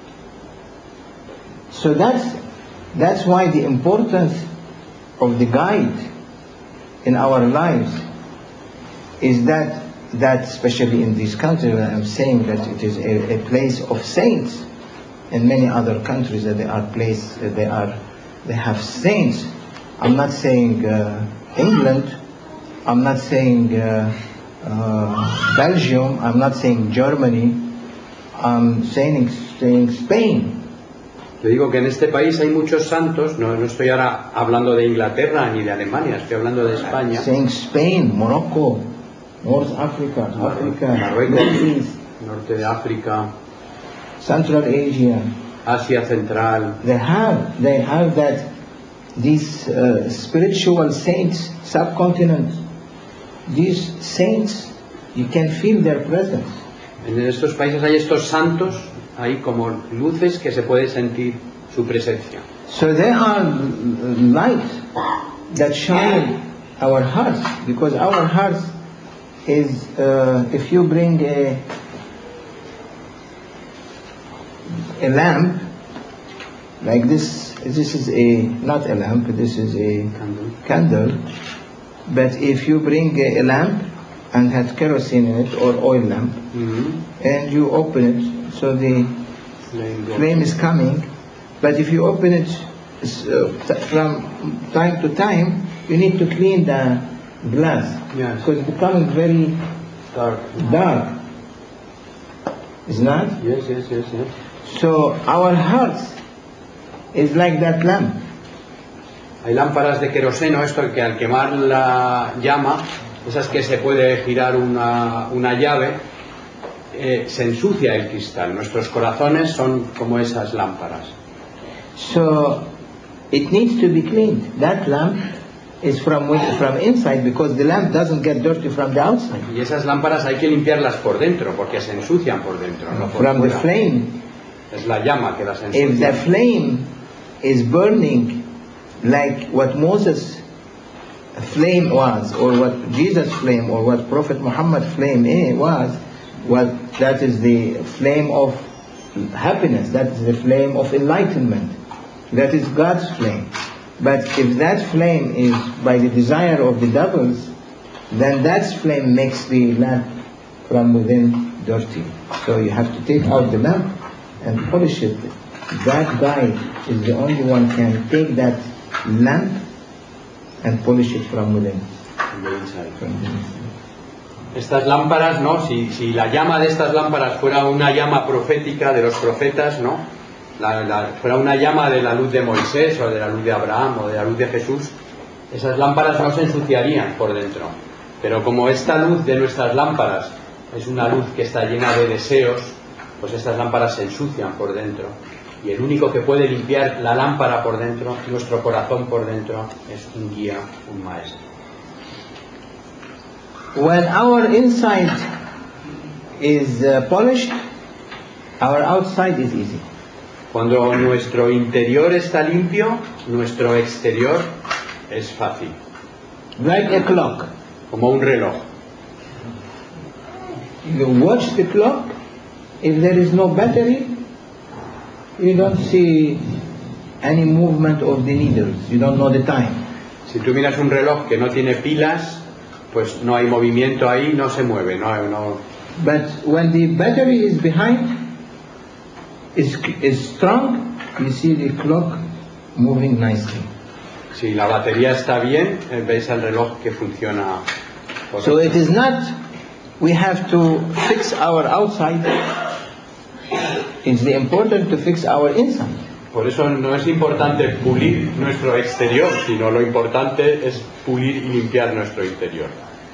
So that's why the importance of the guide in our lives is that especially in this country where I'm saying that it is a place of saints. In many other countries that they have saints. I'm not saying England, I'm not saying Belgium, I'm not saying Germany, I'm saying Spain. Yo digo que en este país hay muchos santos, no estoy ahora hablando de Inglaterra ni de Alemania, estoy hablando de España, Saying Spain, Morocco, North Africa, Africa, Marruecos, Middle East, norte de África, Central Asia. Asia Central. They have that these spiritual saints, subcontinent. These saints, you can feel their presence. En estos países hay estos santos, hay como luces que se puede sentir su presencia. So they are light that shine our hearts, because our hearts is if you bring a lamp like this is not a lamp, this is a candle, but if you bring a lamp and had kerosene in it or oil lamp and you open it, so the flame is coming, but if you open it from time to time, you need to clean the glass, Yes. because it's becoming very dark. Is not? Yes. So our hearts is like that lamp. Hay lámparas de queroseno, esto que al quemar la llama, esas que se puede girar una llave, se ensucia el cristal. Nuestros corazones son como esas lámparas. So it needs to be cleaned. That lamp is from inside, because the lamp doesn't get dirty from the outside. Y esas lámparas hay que limpiarlas por dentro, porque se ensucian por dentro, no por From the fuera. flame. Es la llama que las If the ensucia. flame is burning like what Moses' flame was, or what Jesus' flame, or what Prophet Muhammad flame was, that is the flame of happiness, that is the flame of enlightenment, that is God's flame. But if that flame is by the desire of the devils, then that flame makes the lamp from within dirty. So you have to take out the lamp and polish it. That guy is the only one can take that lamp and polish it from within. Estas lámparas, ¿no? Si la llama de estas lámparas fuera una llama profética de los profetas, ¿no? Fuera una llama de la luz de Moisés o de la luz de Abraham o de la luz de Jesús, esas lámparas no se ensuciarían por dentro. Pero como esta luz de nuestras lámparas es una luz que está llena de deseos, pues estas lámparas se ensucian por dentro. Y el único que puede limpiar la lámpara por dentro, nuestro corazón por dentro, es un guía, un maestro. When our inside is polished, our outside is easy. Cuando nuestro interior está limpio, nuestro exterior es fácil. Like a clock. Como un reloj. You watch the clock, if there is no battery, you don't see any movement of the needles, you don't know the time. Si tú miras un reloj que no tiene pilas, pues no hay movimiento ahí, no se mueve, no. But when the battery is behind, is strong, you see the clock moving nicely. Si la batería está bien, ves el reloj que funciona. So it is not, we have to fix our outside, it's important to fix our inside. Por eso no es importante pulir nuestro exterior, sino lo importante es pulir y limpiar nuestro interior.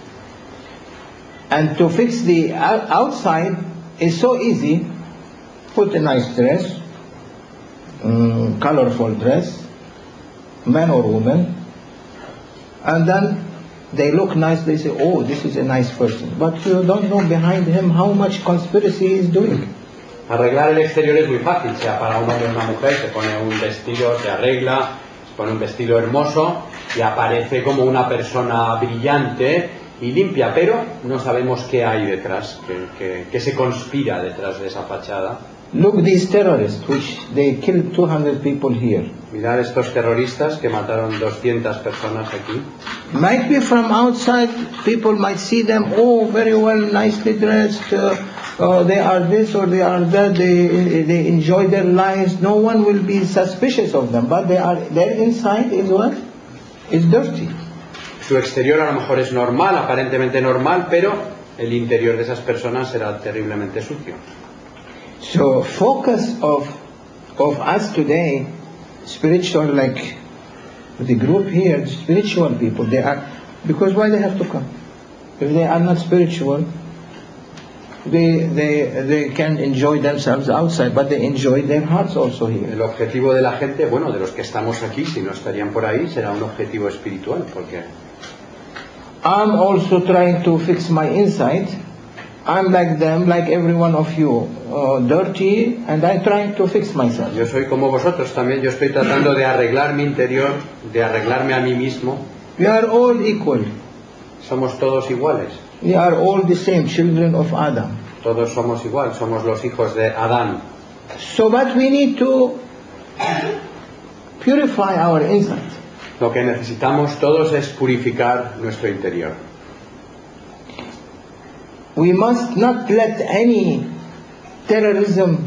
And to fix the outside is so easy. Put a nice dress, colorful dress, man or woman, and then they look nice, they say, oh, this is a nice person. But you don't know behind him how much conspiracy he is doing. Arreglar el exterior es muy fácil, sea para un hombre o una mujer, se pone un vestido, se arregla, se pone un vestido hermoso y aparece como una persona brillante y limpia, pero no sabemos qué hay detrás, qué se conspira detrás de esa fachada. Look, these terrorists, which they killed 200 people here. Mirad estos terroristas que mataron 200 personas aquí. Might be from outside, people might see them, oh, very well, nicely dressed, they are this or they are that, they enjoy their lives, no one will be suspicious of them, but their inside is what? Is dirty. Su exterior a lo mejor es normal, aparentemente normal, pero el interior de esas personas será terriblemente sucio. So focus of us today, spiritual, like the group here, spiritual people, they are, because why they have to come? If they are not spiritual, they can enjoy themselves outside, but they enjoy their hearts also here. El objetivo de la gente, bueno, de los que estamos aquí, si no estarían por ahí, será un objetivo espiritual, porque I'm also trying to fix my inside. I'm like them, like every one of you, dirty, and I'm trying to fix myself. yo soy como vosotros también, yo estoy tratando de arreglar mi interior, de arreglarme a mí mismo. We are all equal. Somos todos iguales, We are all the same, children of Adam. todos somos igual, somos los hijos de Adán. So, but we need to purify our inside. Lo que necesitamos todos es purificar nuestro interior. We must not let any terrorism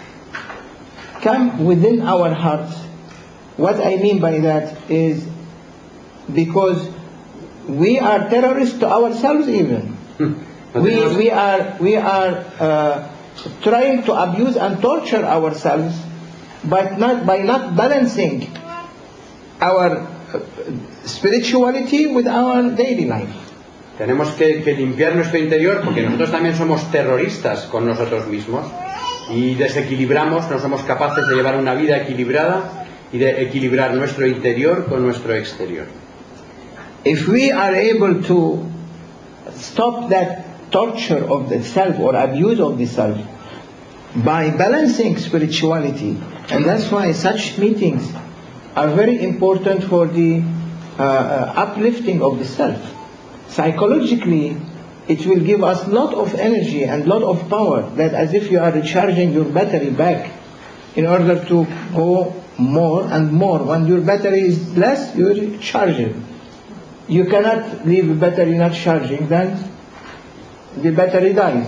come within our hearts. What I mean by that is because we are terrorists to ourselves even. We are trying to abuse and torture ourselves, but by not balancing our spirituality with our daily life. Tenemos que limpiar nuestro interior porque nosotros también somos terroristas con nosotros mismos y desequilibramos, no somos capaces de llevar una vida equilibrada y de equilibrar nuestro interior con nuestro exterior. If we are able to stop that torture of the self or abuse of the self by balancing spirituality, and that's why such meetings are very important for the uplifting of the self. Psychologically, it will give us lot of energy and lot of power, that as if you are recharging your battery back in order to go more and more. When your battery is less, you recharge it. You cannot leave a battery not charging, then the battery dies.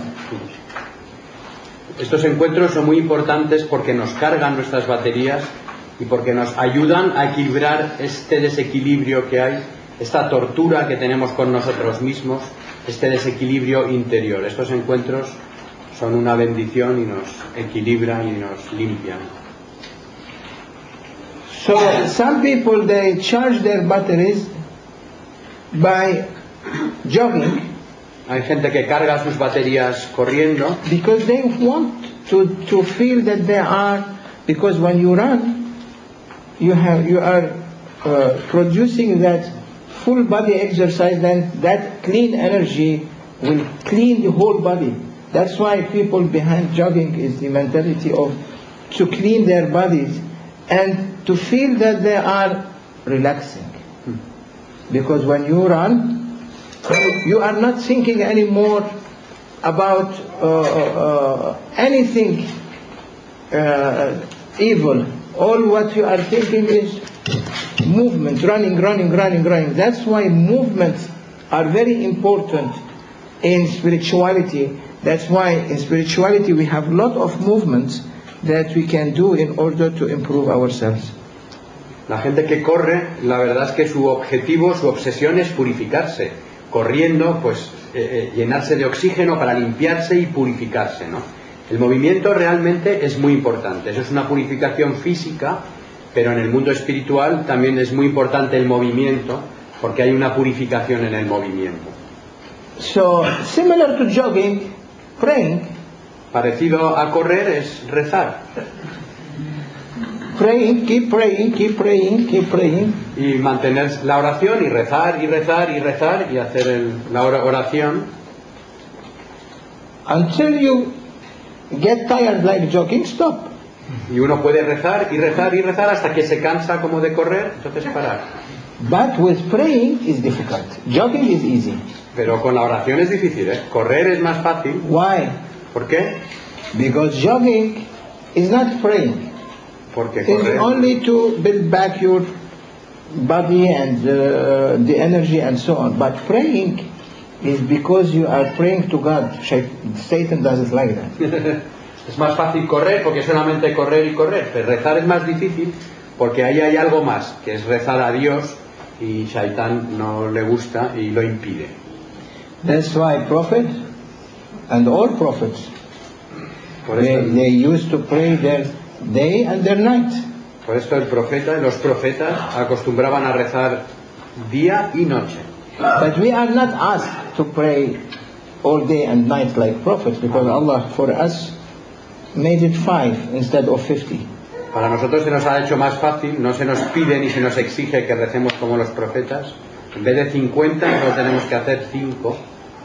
Estos encuentros son muy importantes porque nos cargan nuestras baterías y porque nos ayudan a equilibrar este desequilibrio que hay, esta tortura que tenemos con nosotros mismos, este desequilibrio interior. Estos encuentros son una bendición y nos equilibran y nos limpian. So some people, they charge their batteries by jogging Hay gente que carga sus baterías corriendo because they want to feel that they are, because when you run, you are producing that full body exercise, then that clean energy will clean the whole body. That's why people behind jogging is the mentality of to clean their bodies and to feel that they are relaxing. Because when you run, you are not thinking anymore about anything evil. All what you are thinking is movement, running. That's why movements are very important in spirituality. That's why in spirituality we have a lot of movements that we can do in order to improve ourselves. La gente que corre, la verdad es que su objetivo, su obsesión es purificarse. Corriendo, pues llenarse de oxígeno para limpiarse y purificarse, ¿no? El movimiento realmente es muy importante. Eso es una purificación física, pero en el mundo espiritual también es muy importante el movimiento, porque hay una purificación en el movimiento. So, similar to jogging, praying. Parecido a correr es rezar. Praying, keep praying. Y mantener la oración y rezar y hacer la oración. Until you get tired like jogging, stop. Y uno puede rezar hasta que se cansa como de correr, entonces parar. But with praying is difficult. Jogging is easy. Pero con la oración es difícil, ¿eh? Correr es más fácil. Why? ¿Por qué? Because jogging is not praying. Porque It's correr... only to build back your body and the energy and so on. But praying is because you are praying to God. Satan doesn't like that. Es más fácil correr porque solamente correr y correr. Pero rezar es más difícil porque ahí hay algo más, que es rezar a Dios, y Shaitán no le gusta y lo impide. That's why prophets and all prophets, Por esto, they used to pray their day and their night. por esto los profetas acostumbraban a rezar día y noche. But we are not asked to pray all day and night like prophets, because Allah for us made it 5 instead of 50. Para nosotros se nos ha hecho más fácil, no se nos pide ni se nos exige que recemos como los profetas. En vez de 50, nosotros tenemos que hacer 5.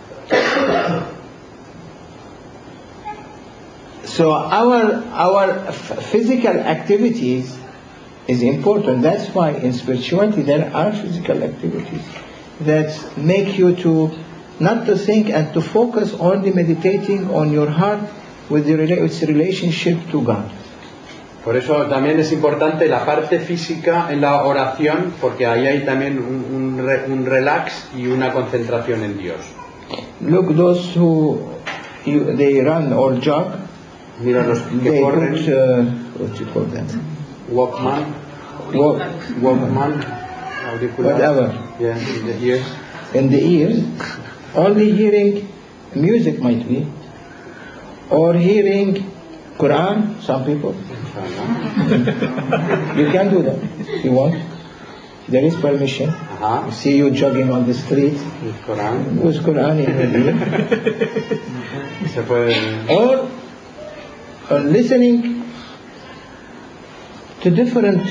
So our physical activities is important. That's why in spirituality there are physical activities that make you to not to think and to focus only meditating on your heart with its relationship to God. Por eso también es importante la parte física en la oración, porque ahí hay también un relax y una concentración en Dios. Look, those who they run or jog, Mira los que they corren, put what you call that? Walkman, auricular, Whatever. yeah, in the ears. In the ears, only hearing music might be, or hearing Quran, some people. You can do that if you want. There is permission. Ajá, See you jogging on the street el Corán. with Quran in your ear. Se puede... Or listening to different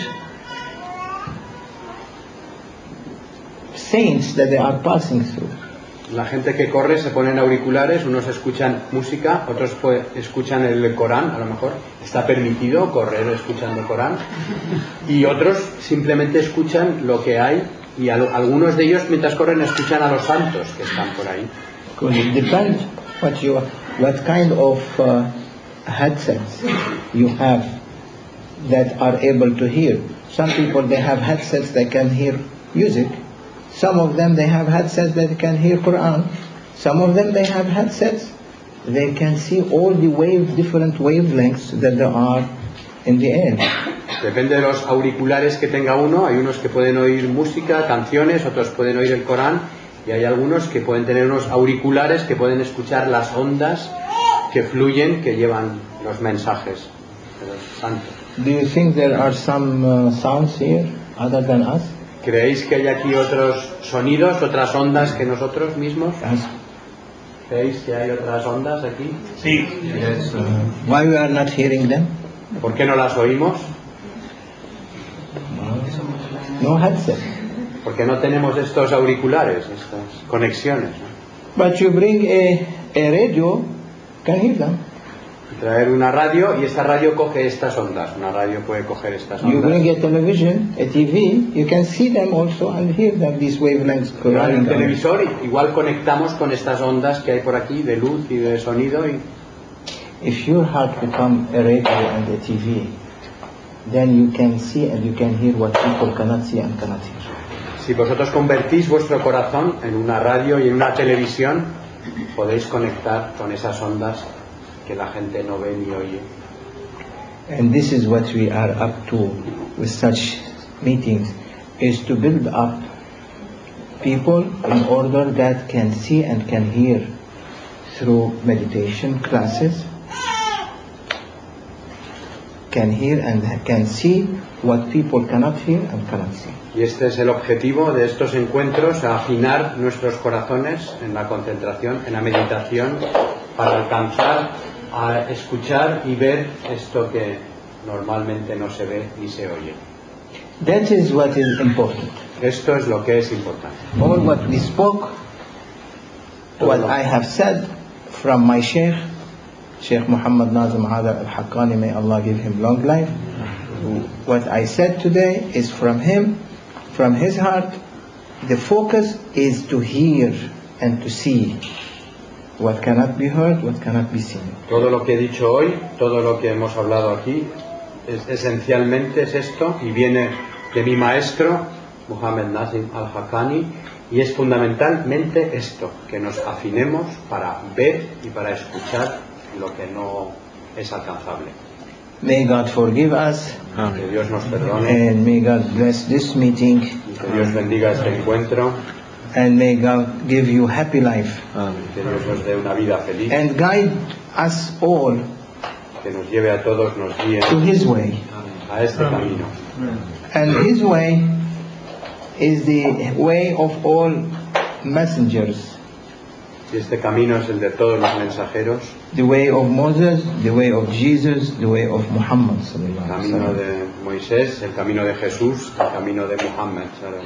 saints that they are passing through. La gente que corre se ponen auriculares, unos escuchan música, otros escuchan el Corán, a lo mejor está permitido correr escuchando Corán, y otros simplemente escuchan lo que hay, y algunos de ellos mientras corren escuchan a los santos que están por ahí. Because it depends what kind of headsets you have that are able to hear. Some people they have headsets that can hear music. Some of them they have headsets that can hear Quran. Some of them they have headsets they can see all the different wavelengths that there are in the air. Depende de los auriculares que tenga uno. Hay unos que pueden oír música, canciones, otros pueden oír el Corán, y hay algunos que pueden tener unos auriculares que pueden escuchar las ondas que fluyen, que llevan los mensajes de los santos. Do you think there are some sounds here other than us? ¿Creéis que hay aquí otros sonidos, otras ondas que nosotros mismos? Yes. ¿Creéis que hay otras ondas aquí? Yes. Why we are not hearing them? ¿Por qué no las oímos? No headset. Porque no tenemos estos auriculares, estas conexiones, ¿no? But you bring a radio, can hear them. Traer una radio y esta radio coge estas ondas. Una radio puede coger estas You ondas. bring a television, a TV, you can see them also and hear them, these wavelengths Hay un running around. televisor, igual conectamos con estas ondas que hay por aquí de luz y de sonido y If your heart become a radio and a TV, then you can see and you can hear what people cannot see and cannot hear. si vosotros convertís vuestro corazón en una radio y en una televisión, podéis conectar con esas ondas que la gente no ve ni oye. And this is what we are up to with such meetings, is to build up people in order that can see and can hear through meditation classes, can hear and can see what people cannot hear and cannot see. Y este es el objetivo de estos encuentros, afinar nuestros corazones en la concentración, en la meditación, para alcanzar a escuchar y ver esto que normalmente no se ve ni se oye. That is what is important. Esto es lo que es importante. All what we spoke, what I have said from my Sheikh Muhammad Nazim Hadar al-Haqqani, may Allah give him long life. What I said today is from him, from his heart. The focus is to hear and to see what cannot be heard, what cannot be seen. Todo lo que he dicho hoy, todo lo que hemos hablado aquí, esencialmente es esto y viene de mi maestro, Muhammad Nazim al-Haqqani, y es fundamentalmente esto, que nos afinemos para ver y para escuchar lo que no es alcanzable. May God forgive us, Que Dios nos perdone, and may God bless this meeting, y que Dios bendiga este encuentro, and may God give you happy life, que Dios nos dé una vida feliz, and guide us all que nos lleve a todos, nos guíe to His way. a este camino. And His way is the way of all messengers. Y este camino es el de todos los mensajeros, The way of Moses, the way of Jesus, the way of Muhammad el sallallahu alaihi camino wasallam. de Moisés, el camino de Jesús, el camino de Muhammad.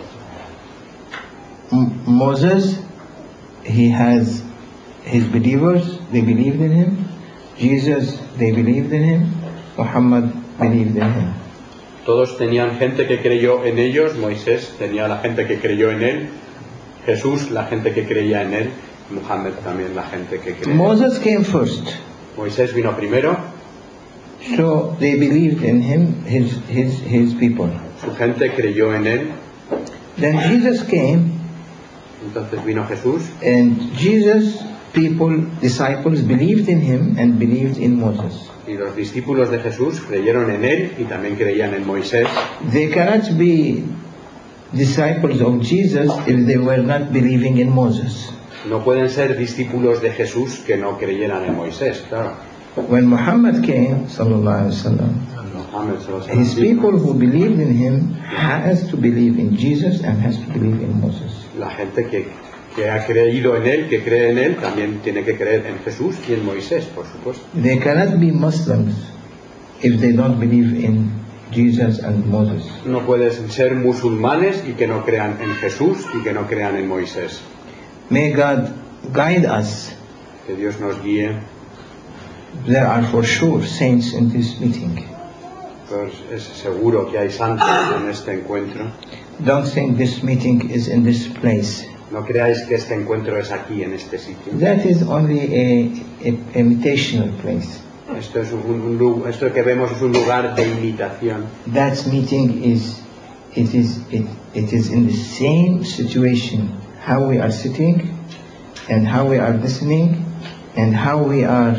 Moses, he has his believers, they believed in him. Jesus, they believed in him. Muhammad believed in him. Todos tenían gente que creyó en ellos, Moisés tenía la gente que creyó en él, Jesús la gente que creía en él, Muhammad también la gente que creía. Moses came first, Moisés vino primero, so they believed in him, his people. su gente creyó en él, Then Jesus came, entonces vino Jesús, and Jesus' people, disciples, believed in him and believed in Moses. y los discípulos de Jesús creyeron en él y también creían en Moisés. They cannot be disciples of Jesus if they were not believing in Moses. No pueden ser discípulos de Jesús que no creyeran en Moisés, claro. When Muhammad came, sallallahu alaihi wasallam, Muhammad, his people who believed in him has to believe in Jesus and has to believe in Moses. la gente que ha creído en él, que cree en él, también tiene que creer en Jesús y en Moisés, por supuesto. They cannot be Muslims if they don't believe in Jesus and Moses. No pueden ser musulmanes y que no crean en Jesús y que no crean en Moisés. May God guide us. Que Dios nos guíe. There are for sure saints in this meeting. Pues es seguro que hay santos en este encuentro. Don't think this meeting is in this place. No creáis que este encuentro es aquí, en este sitio. That is only a imitational place. Esto que vemos es un lugar de imitación. That meeting is in the same situation, how we are sitting and how we are listening and how we are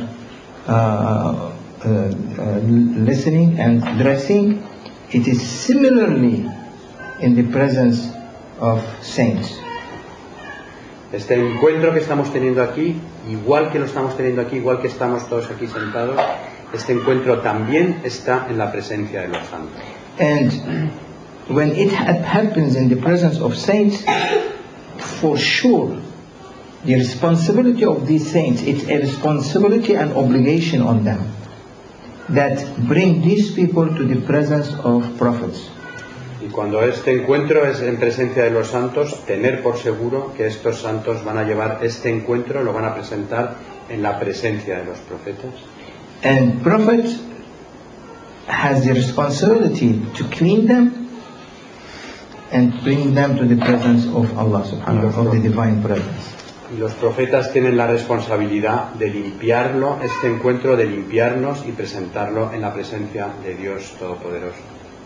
listening and dressing. It is similarly in the presence of saints. Este encuentro que estamos teniendo aquí, igual que lo estamos teniendo aquí, igual que estamos todos aquí sentados, este encuentro también está en la presencia de los santos. And when it happens in the presence of saints, for sure, the responsibility of these saints, it's a responsibility and obligation on them that bring these people to the presence of prophets. Y cuando este encuentro es en presencia de los santos, tener por seguro que estos santos van a llevar este encuentro, lo van a presentar en la presencia de los profetas. And prophet has the responsibility to clean them and bring them to the presence of Allah subhanahu wa ta'ala, of the divine presence. Y los profetas tienen la responsabilidad de limpiarlo, este encuentro, de limpiarnos y presentarlo en la presencia de Dios Todopoderoso.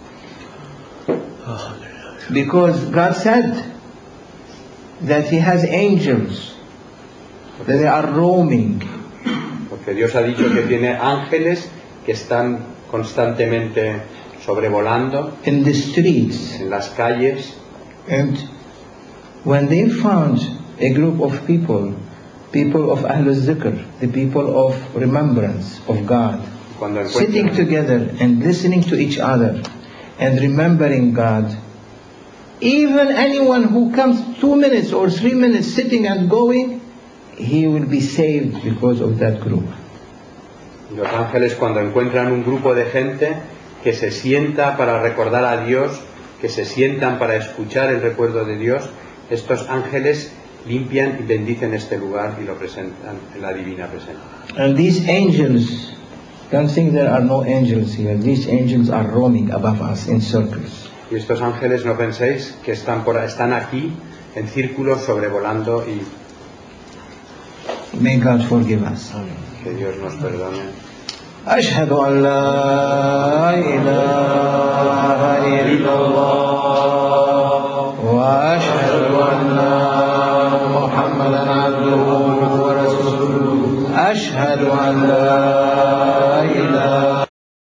Because God said that He has angels, that they are roaming. Porque Dios ha dicho que tiene ángeles que están constantemente sobrevolando In the streets, en las calles, and when they found a group of people of Ahlul Zikr, the people of remembrance of God, cuando sitting encuentran, together and listening to each other and remembering God, even anyone who comes 2 minutes or 3 minutes sitting and going, he will be saved because of that group. los ángeles cuando encuentran un grupo de gente que se sienta para recordar a Dios, que se sientan para escuchar el recuerdo de Dios, estos ángeles limpian y bendicen este lugar y lo presentan en la divina presencia. And these angels, don't think there are no angels here. These angels are roaming above us in circles. Y estos ángeles, no penséis que están aquí en círculos sobrevolando y May God forgive us. que Dios nos perdone. أشهد أن لا إله إلا الله وأشهد أن محمدا عبده ورسوله أشهد أن لا إله